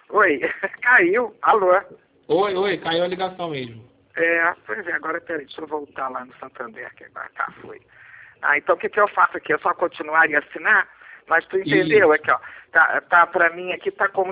Oi, caiu. Alô? Oi, caiu a ligação mesmo. Pois é, agora peraí, deixa eu voltar lá no Santander, que agora foi. Então o que eu faço aqui? Eu só continuar e assinar? Mas tu entendeu? Isso. Aqui, ó. Tá pra mim aqui, tá como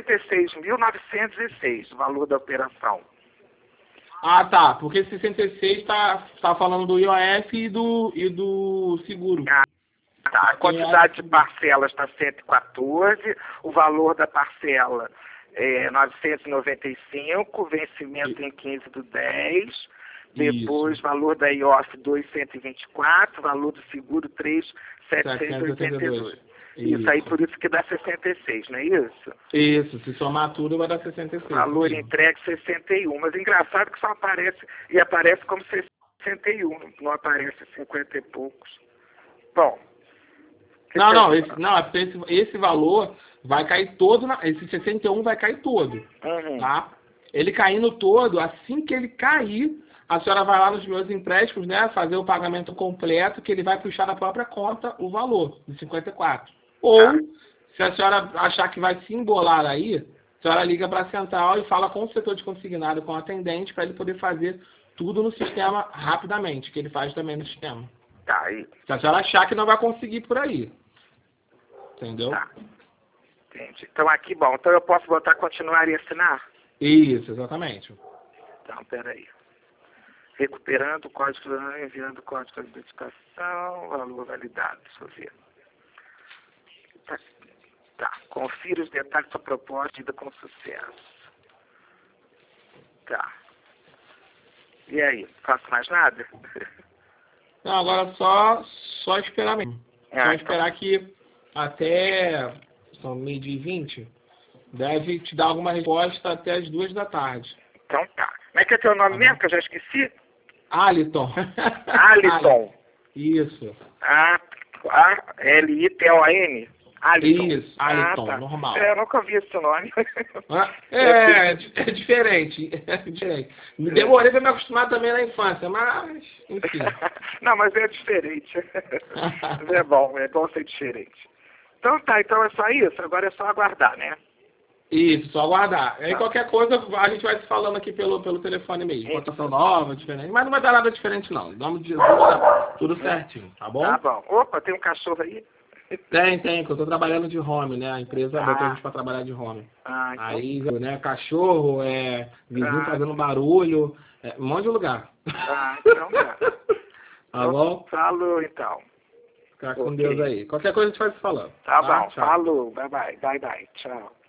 66.906 o valor da operação. Ah, tá, porque 66 tá falando do IOF e do seguro. Tá. A quantidade de parcelas está 114, o valor da parcela é 995, vencimento em 15/10, depois valor da IOF 224, valor do seguro 3.782. Isso aí, por isso que dá 66, não é isso? Isso, se somar tudo vai dar 66. Valor entregue 61, mas engraçado que só aparece como 61, não aparece 50 e poucos. Bom. Não, esse valor vai cair todo, esse 61 vai cair todo, tá? Ele caindo todo, assim que ele cair, a senhora vai lá nos meus empréstimos, né, fazer o pagamento completo, que ele vai puxar da própria conta o valor, de 54. Ou, se a senhora achar que vai se embolar aí, a senhora liga para a central e fala com o setor de consignado, com o atendente, para ele poder fazer tudo no sistema rapidamente, que ele faz também no sistema. Tá aí. Se a senhora achar que não vai conseguir por aí. Entendeu? Tá. Entendi. Então aqui, bom, então eu posso botar continuar e assinar? Isso, exatamente. Então, peraí. Recuperando o código, enviando o código de identificação, valor validado, deixa eu ver. Tá. Confira os detalhes da proposta ida com sucesso. Tá. E aí, faço mais nada? Não, agora só esperar mesmo. Só esperar que até são 12h20, deve te dar alguma resposta até as 2 da tarde. Então tá. Como é que é teu nome mesmo, que eu já esqueci? Aliton. Aliton. Isso. A-L-I-T-O-N? Aliton. Isso, Aliton, tá. normal. Eu nunca vi esse nome. É diferente. É diferente. Demorei pra me acostumar também na infância, mas, enfim. Não, mas é diferente. É bom ser diferente. Então tá, então é só isso. Agora é só aguardar, né? Isso, só aguardar. Aí qualquer coisa a gente vai se falando aqui pelo telefone mesmo. Cotação nova, diferente. Mas não vai dar nada diferente não. Em nome de Jesus, tudo certinho, tá bom? Tá bom. Opa, tem um cachorro aí? Tem, que eu tô trabalhando de home, né? A empresa botou a gente pra trabalhar de home. Então... Aí, né, cachorro, vizinho fazendo barulho, um monte de lugar. Então tá. Tá bom? Falou, então. Fica com Deus aí. Qualquer coisa a gente vai se falando. Tá bom, Tchau. falou. Bye, bye. Tchau.